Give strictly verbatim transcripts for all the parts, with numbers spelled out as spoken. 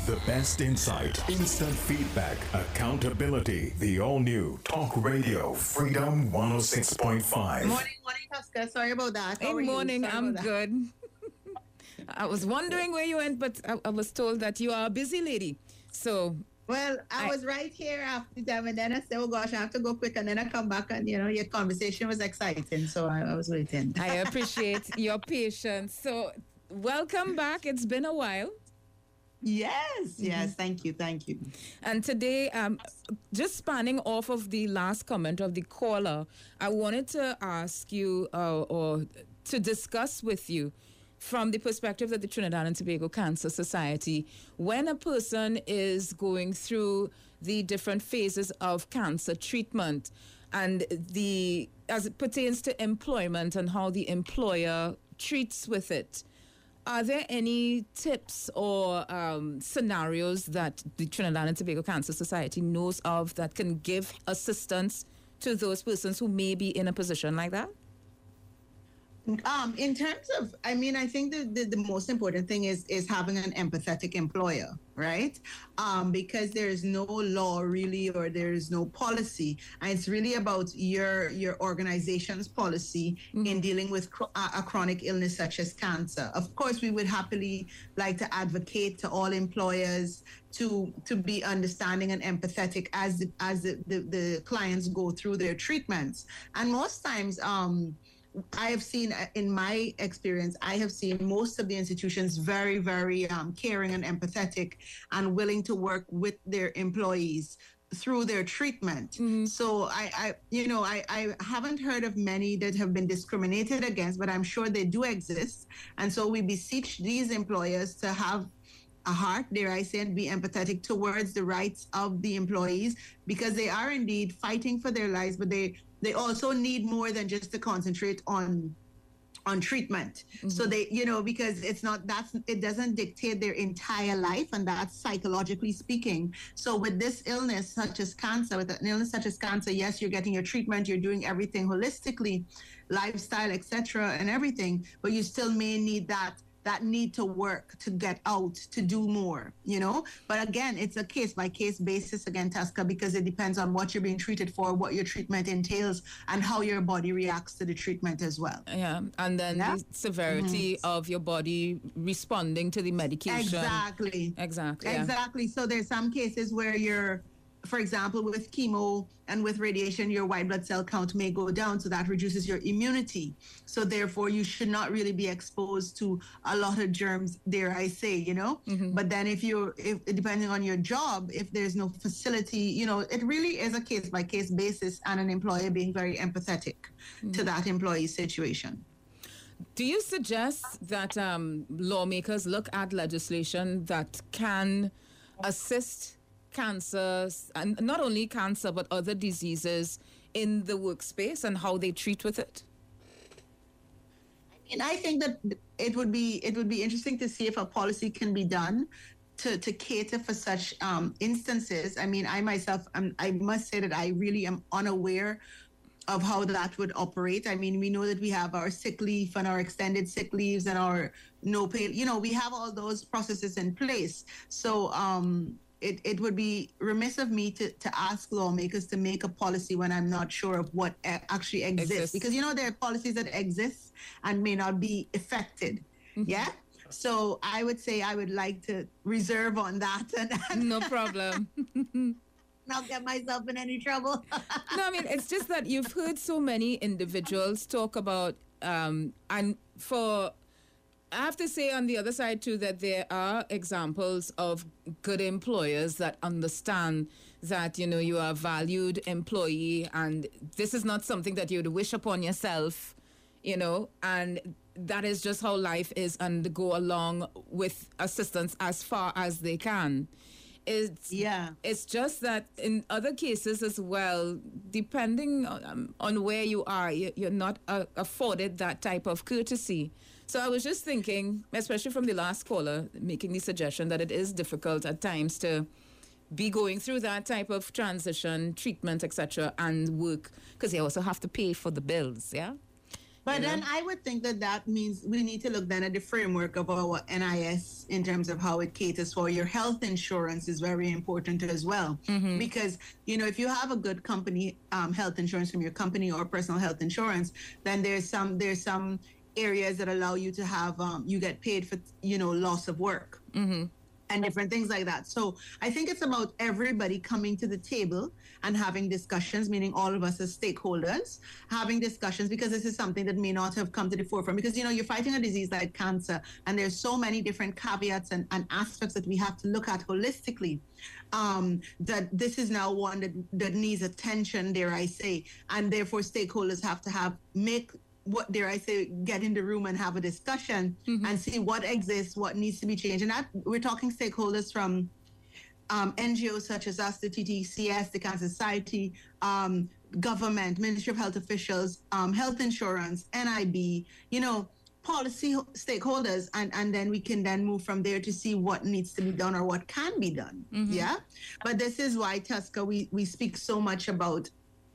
The best insight, instant feedback, accountability. The all-new Talk Radio Freedom one oh six point five. Morning, morning, Tosca. Sorry about that. How Hey, are you? morning. Sorry I'm about that. good. I was wondering where you went, but I, I was told that you are a busy lady. So, Well, I, I- was right here after them, and then I said, oh gosh, I have to go quick, and then I come back, and you know, your conversation was exciting, so I, I was waiting. I appreciate your patience. So, welcome back. It's been a while. Yes, yes, thank you, thank you. And today, um, just spanning off of the last comment of the caller, I wanted to ask you uh, or to discuss with you from the perspective of the Trinidad and Tobago Cancer Society, when a person is going through the different phases of cancer treatment and the as it pertains to employment and how the employer treats with it, are there any tips or um, scenarios that the Trinidad and Tobago Cancer Society knows of that can give assistance to those persons who may be in a position like that? Um, in terms of, I mean, I think the, the, the most important thing is is having an empathetic employer, right? Um, because there is no law really, or there is no policy, and it's really about your your organization's policy mm-hmm. in dealing with cr- a chronic illness such as cancer. Of course, we would happily like to advocate to all employers to to be understanding and empathetic as the, as the, the, the clients go through their treatments, and most times, um. I have seen, in my experience, I have seen most of the institutions very, very um, caring and empathetic and willing to work with their employees through their treatment. Mm-hmm. So I, I, you know, I, I haven't heard of many that have been discriminated against, but I'm sure they do exist. And so we beseech these employers to have a heart, dare I say, and be empathetic towards the rights of the employees, because they are indeed fighting for their lives, but they they also need more than just to concentrate on on treatment. Mm-hmm. So they, you know, because it's not, that's, it doesn't dictate their entire life, and that's psychologically speaking. So with this illness such as cancer, with an illness such as cancer, yes, you're getting your treatment, you're doing everything holistically, lifestyle, et cetera, and everything, but you still may need that that need to work, to get out, to do more, you know? But again, it's a case-by-case basis, again, Tasca, because it depends on what you're being treated for, what your treatment entails, and how your body reacts to the treatment as well. Yeah, and then yeah? the severity mm-hmm. of your body responding to the medication. Exactly. Exactly. Yeah. Exactly. So there's some cases where you're, for example, with chemo and with radiation, your white blood cell count may go down, so that reduces your immunity. So therefore, you should not really be exposed to a lot of germs, dare I say, you know? Mm-hmm. But then if you're, if depending on your job, if there's no facility, you know, it really is a case-by-case basis, and an employer being very empathetic mm-hmm. to that employee's situation. Do you suggest that um, lawmakers look at legislation that can assist cancer, and not only cancer, but other diseases in the workspace and how they treat with it? And I think that it would be it would be interesting to see if a policy can be done to, to cater for such um, instances. I mean, I myself, I'm, I must say that I really am unaware of how that would operate. I mean, we know that we have our sick leave and our extended sick leaves and our no pay, you know, we have all those processes in place. So, um, It, it would be remiss of me to, to ask lawmakers to make a policy when I'm not sure of what actually exists. exists. Because, you know, there are policies that exist and may not be effected. Mm-hmm. Yeah? So I would say I would like to reserve on that. And no problem. Not get myself in any trouble. No, I mean, it's just that you've heard so many individuals talk about, um, and for... I have to say on the other side, too, that there are examples of good employers that understand that, you know, you are a valued employee and this is not something that you would wish upon yourself, you know, and that is just how life is, and go along with assistance as far as they can. It's, yeah. It's just that in other cases as well, depending on, um, on where you are, you, you're not uh, afforded that type of courtesy. So I was just thinking, especially from the last caller, making the suggestion that it is difficult at times to be going through that type of transition, treatment, et cetera, and work, because you also have to pay for the bills, yeah? But you then know? I would think that that means we need to look then at the framework of our N I S in terms of how it caters for your health insurance is very important as well. Mm-hmm. Because, you know, if you have a good company um, health insurance from your company or personal health insurance, then there's some there's some areas that allow you to have um, you get paid for, you know, loss of work. Mm-hmm. And different things like that. So I think it's about everybody coming to the table and having discussions, meaning all of us as stakeholders, having discussions, because this is something that may not have come to the forefront. Because, you know, you're fighting a disease like cancer, and there's so many different caveats and, and aspects that we have to look at holistically. Um, that this is now one that, that needs attention, dare I say, and therefore stakeholders have to have make what dare I say, get in the room and have a discussion mm-hmm. and see what exists, what needs to be changed. And that we're talking stakeholders from um, N G Os such as us, the T T C S, the Cancer Society, um, government, Ministry of Health officials, um, health insurance, N I B, you know, policy stakeholders, and, and then we can then move from there to see what needs to be done or what can be done. Mm-hmm. Yeah. But this is why, Tuska, we, we speak so much about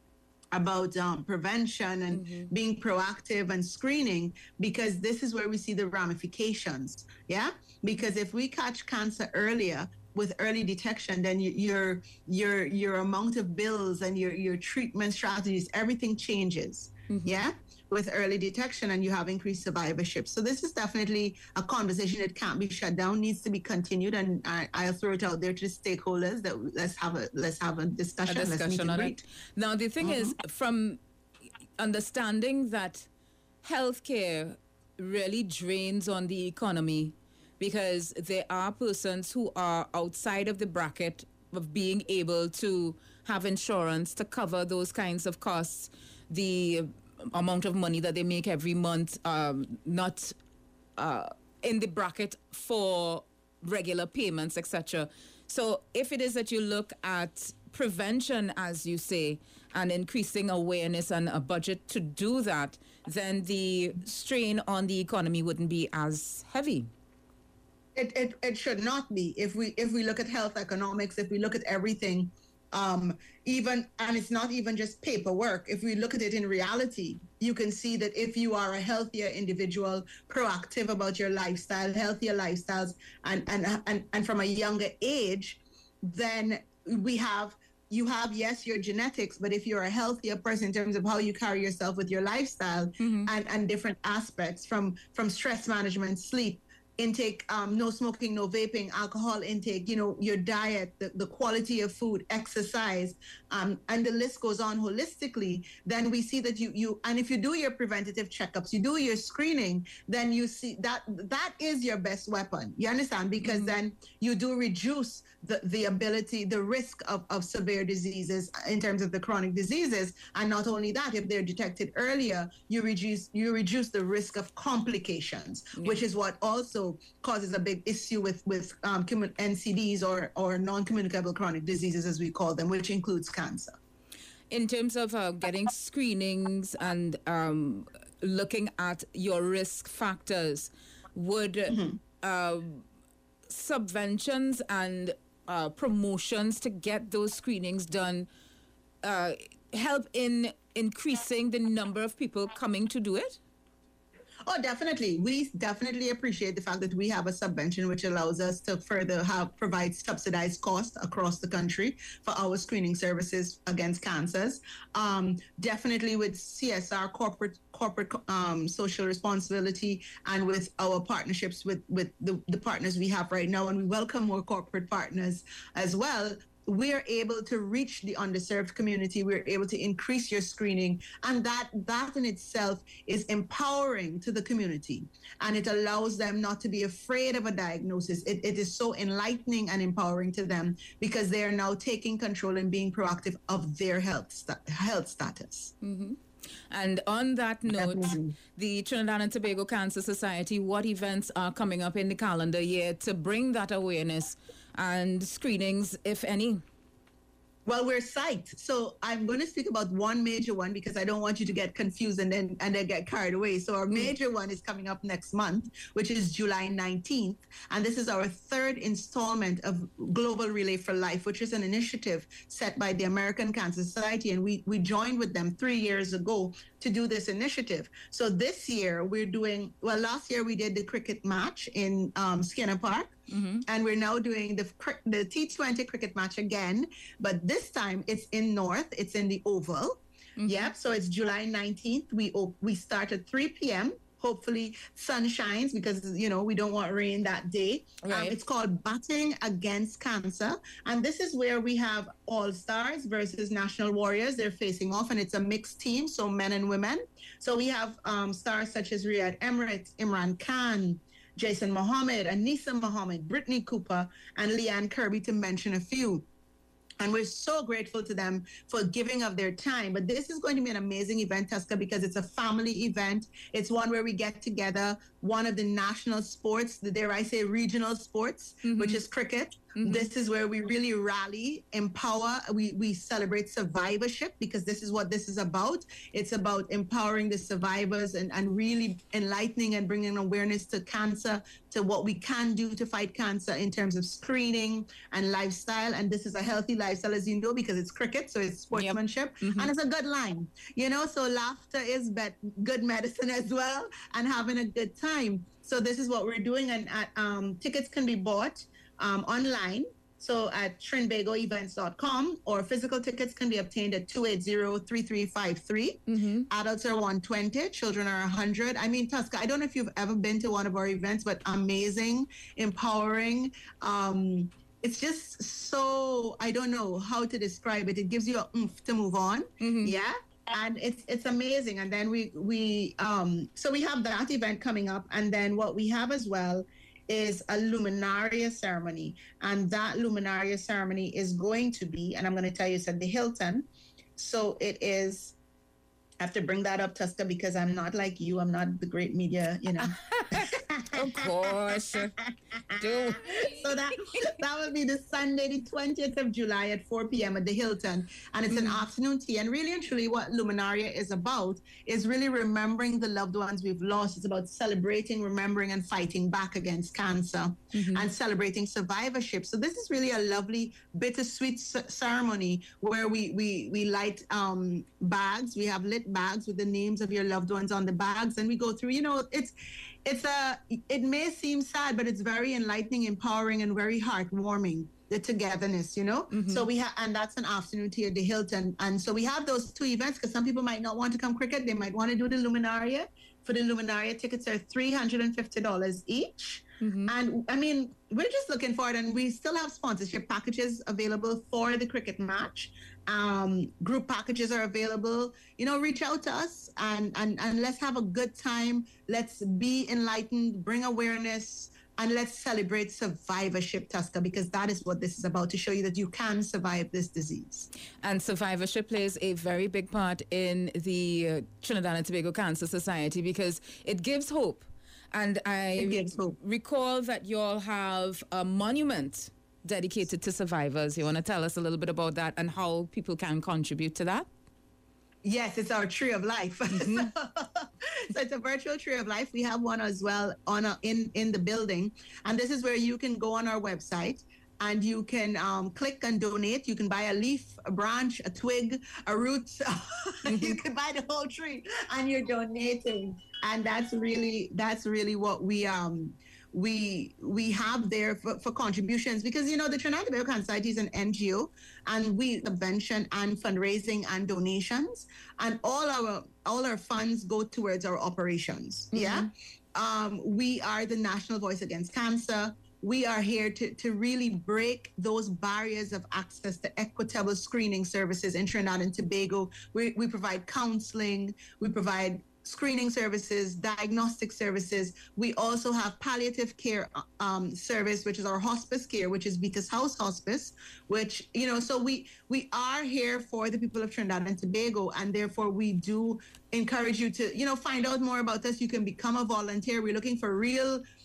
about um, prevention and mm-hmm. being proactive and screening, because this is where we see the ramifications. Yeah, because if we catch cancer earlier with early detection, then you, your your your amount of bills and your your treatment strategies, everything changes. Mm-hmm. Yeah, with early detection, and you have increased survivorship. So this is definitely a conversation that can't be shut down, needs to be continued, and I, I'll throw it out there to the stakeholders that let's have a let's have a discussion. A discussion on it. Now the thing mm-hmm. is, from understanding that healthcare really drains on the economy, because there are persons who are outside of the bracket of being able to have insurance to cover those kinds of costs. The amount of money that they make every month, um, not uh, in the bracket for regular payments, et cetera. So if it is that you look at prevention, as you say, and increasing awareness and a budget to do that, then the strain on the economy wouldn't be as heavy. It, it, it should not be. If we if we look at health economics, if we look at everything, Um, even, and it's not even just paperwork. If we look at it in reality, you can see that if you are a healthier individual, proactive about your lifestyle, healthier lifestyles, and, and, and, and from a younger age, then we have, you have, yes, your genetics, but if you're a healthier person in terms of how you carry yourself with your lifestyle mm-hmm. and, and different aspects from, from stress management, sleep, intake, um, no smoking, no vaping, alcohol intake, you know, your diet, the, the quality of food, exercise, um, and the list goes on holistically, then we see that you, you, and if you do your preventative checkups, you do your screening, then you see that that is your best weapon. You understand? Because mm-hmm. then you do reduce the, the ability, the risk of, of severe diseases in terms of the chronic diseases. And not only that, if they're detected earlier, you reduce, you reduce the risk of complications, mm-hmm. which is what also causes a big issue with with um, N C Ds or or non-communicable chronic diseases, as we call them, which includes cancer. In terms of uh, getting screenings and um, looking at your risk factors, would mm-hmm. uh, subventions and uh, promotions to get those screenings done uh, help in increasing the number of people coming to do it? Oh, definitely. We definitely appreciate the fact that we have a subvention which allows us to further have provide subsidized costs across the country for our screening services against cancers. Um, definitely with C S R, corporate corporate um, social responsibility, and with our partnerships with, with the, the partners we have right now, and we welcome more corporate partners as well. We're able to reach the underserved community. We're able to increase your screening. And that, that in itself is empowering to the community. And it allows them not to be afraid of a diagnosis. It, it is so enlightening and empowering to them because they are now taking control and being proactive of their health, sta- health status. Mm-hmm. And on that note, Definitely. the Trinidad and Tobago Cancer Society, what events are coming up in the calendar year to bring that awareness and screenings, if any? Well, we're psyched. So I'm going to speak about one major one because I don't want you to get confused and then and then get carried away. So our major one is coming up next month, which is July nineteenth. And this is our third installment of Global Relay for Life, which is an initiative set by the American Cancer Society. And we, we joined with them three years ago to do this initiative. So this year we're doing, well, last year we did the cricket match in um, Skinner Park. Mm-hmm. And we're now doing the the T twenty cricket match again, but this time it's in North. It's in the Oval. Mm-hmm. Yep. So it's July nineteenth. We we start at three p.m. Hopefully sun shines because, you know, we don't want rain that day. Right. Um, it's called Batting Against Cancer. And this is where we have All Stars versus National Warriors. They're facing off and it's a mixed team, so men and women. So we have um, stars such as Riyad Emirates, Imran Khan, Jason Mohammed, Anissa Mohammed, Brittany Cooper, and Leanne Kirby, to mention a few. And we're so grateful to them for giving of their time. But this is going to be an amazing event, Tuska, because it's a family event. It's one where we get together, one of the national sports, the, dare I say, regional sports, mm-hmm. which is cricket. Mm-hmm. This is where we really rally, empower. We, we celebrate survivorship because this is what this is about. It's about empowering the survivors and, and really enlightening and bringing awareness to cancer, to what we can do to fight cancer in terms of screening and lifestyle. And this is a healthy lifestyle, as you know, because it's cricket, so it's sportsmanship. Yep. Mm-hmm. And it's a good line, you know, so laughter is bet- good medicine as well, and having a good time. So this is what we're doing. And at, um, tickets can be bought Um, online, so at trinbago events dot com, or physical tickets can be obtained at two eight zero, three three five three. Mm-hmm. Adults are one twenty, children are one hundred. I mean, Tuska, I don't know if you've ever been to one of our events, but amazing, empowering. Um, it's just so, I don't know how to describe it. It gives you a oomph to move on. Mm-hmm. Yeah. And it's it's amazing. And then we, we um, so we have that event coming up. And then what we have as well is a luminaria ceremony. And that luminaria ceremony is going to be, and I'm going to tell you, it's at the Hilton. So it is, I have to bring that up, Tuska, because I'm not like you. I'm not the great media, you know. Of course. Do. So that that will be the Sunday, the twentieth of July at four p.m. at the Hilton. And it's mm-hmm. an afternoon tea. And really and truly what Luminaria is about is really remembering the loved ones we've lost. It's about celebrating, remembering, and fighting back against cancer mm-hmm. and celebrating survivorship. So this is really a lovely, bittersweet c- ceremony where we, we, we light um, bags. We have lit bags with the names of your loved ones on the bags. And we go through, you know, it's It's a, it may seem sad, but it's very enlightening, empowering, and very heartwarming, the togetherness, you know? Mm-hmm. So we have, and that's an afternoon tea at the Hilton. And so we have those two events because some people might not want to come cricket. They might want to do the Luminaria. For the Luminaria, tickets are three hundred fifty dollars each. Mm-hmm. And I mean, we're just looking forward, and we still have sponsorship packages available for the cricket match. Um, group packages are available. You know, reach out to us and, and, and let's have a good time. Let's be enlightened, bring awareness, and let's celebrate survivorship, Tuska, because that is what this is about, to show you that you can survive this disease. And survivorship plays a very big part in the uh, Trinidad and Tobago Cancer Society because it gives hope. And I gives hope. recall that you all have a monument dedicated to survivors. You want to tell us a little bit about that and how people can contribute to that? Yes, it's our Tree of Life. Mm-hmm. so, so it's a virtual Tree of Life. We have one as well on a, in, in the building. And this is where you can go on our website and you can um, click and donate. You can buy a leaf, a branch, a twig, a root. Mm-hmm. You can buy the whole tree and you're donating. And that's really, that's really what we... um. we we have there for, for contributions because, you know, the Trinidad and Tobago Cancer Society is an N G O and we subvention and fundraising and donations, and all our all our funds go towards our operations. Mm-hmm. Yeah. Um, we are the National Voice Against Cancer. We are here to, to really break those barriers of access to equitable screening services in Trinidad and Tobago. We, we provide counseling. We provide screening services, diagnostic services. We also have palliative care um, service, which is our hospice care, which is Beaker's House Hospice, which, you know, so we we are here for the people of Trinidad and Tobago, and therefore we do encourage you to, you know, find out more about us. You can become a volunteer. We're looking for real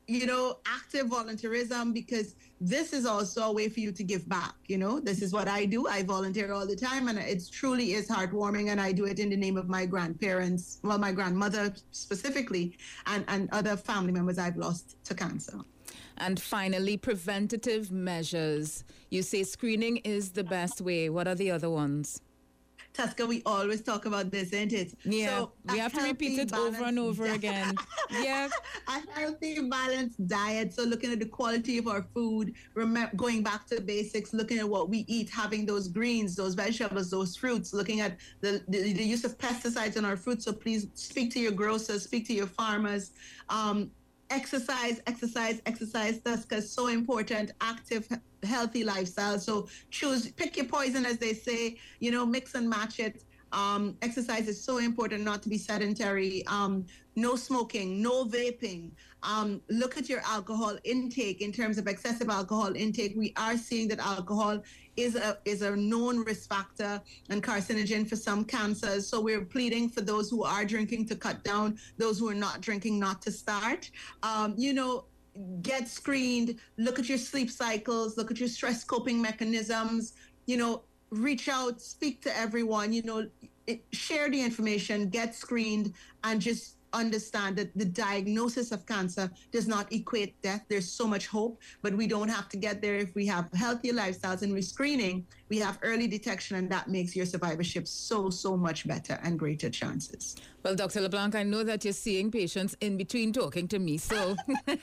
you know, active volunteerism, because this is also a way for you to give back. You know, this is what I do. I volunteer all the time, and it truly is heartwarming. And I do it in the name of my grandparents, well, my grandmother specifically, and, and other family members I've lost to cancer. And finally, preventative measures. You say screening is the best way. What are the other ones? Tasca, we always talk about this, isn't it? Yeah, so we have to repeat it over and over di- again. Yeah. A healthy, balanced diet. So looking at the quality of our food, remember, going back to basics, looking at what we eat, having those greens, those vegetables, those fruits, looking at the, the, the use of pesticides in our fruits. So please speak to your grocers, speak to your farmers. Um, Exercise, exercise, exercise. That's so important. Active, healthy lifestyle. So choose, pick your poison, as they say. You know, mix and match it. Um, exercise is so important, not to be sedentary. Um, no smoking, no vaping. Um, look at your alcohol intake in terms of excessive alcohol intake. We are seeing that alcohol is a is a known risk factor and carcinogen for some cancers. So we're pleading for those who are drinking to cut down, those who are not drinking not to start. Um, you know, get screened, look at your sleep cycles, look at your stress coping mechanisms, you know, reach out, speak to everyone, you know, it, share the information, get screened, and just understand that the diagnosis of cancer does not equate death. There's so much hope, but we don't have to get there if we have healthier lifestyles and we're screening. We have early detection, and that makes your survivorship so, so much better and greater chances. Well, Doctor LeBlanc, I know that you're seeing patients in between talking to me, so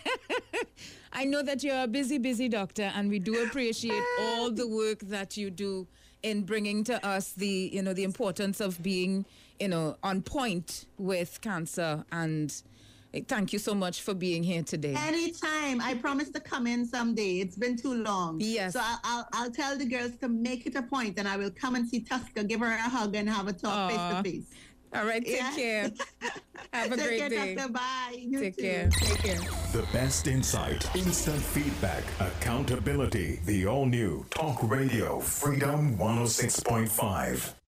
I know that you're a busy, busy doctor, and we do appreciate all the work that you do in bringing to us the, you know, the importance of being, you know, on point with cancer. And thank you so much for being here today. Anytime. I promise to come in someday. It's been too long. Yes. So I'll, I'll, I'll tell the girls to make it a point, and I will come and see Tasca, give her a hug, and have a talk face to face. All right, take Yeah. care. Have a Take great care, day. Tasca. Bye. You Take too. care. Take care. The best insight, instant feedback, accountability. The all new Talk Radio Freedom one oh six point five.